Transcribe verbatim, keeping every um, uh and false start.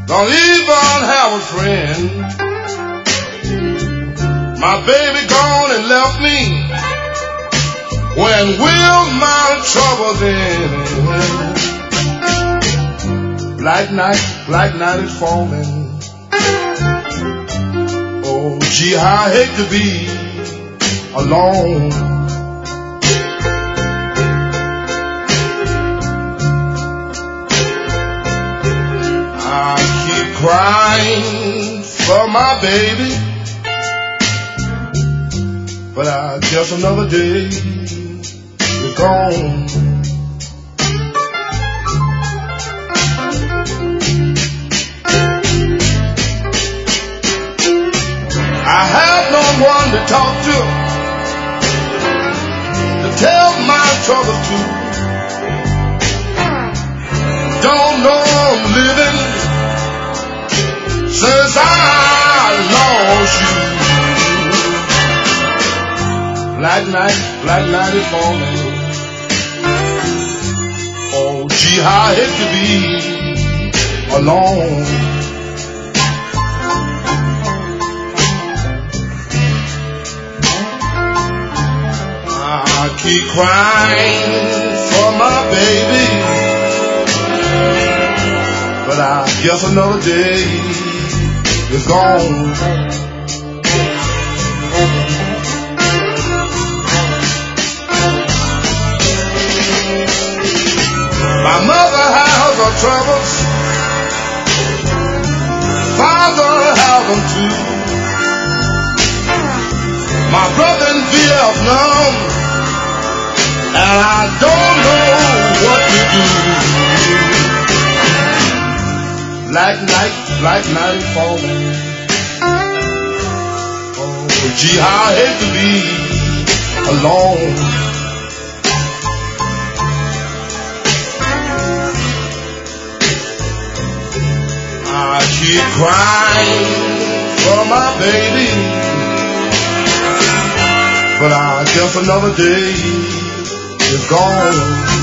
don't even have a friend. My baby gone and left me when will my troubles end. Black night, black night is falling. Oh, gee, how I hate to be alone. I keep crying for my baby, but I guess another day is gone. I have no one to talk to, to tell my troubles to. Don't know I'm living since I lost you. Black night, black night is falling. Oh, gee, how I hate to be alone. I keep crying for my baby, but I guess another day is gone. My mother has her troubles, father has them too. My brother in Vietnam, and I don't know what to do. Black night, black night falling. Oh, gee, how I hate to be alone. I keep crying for my baby, but I guess another day is gone.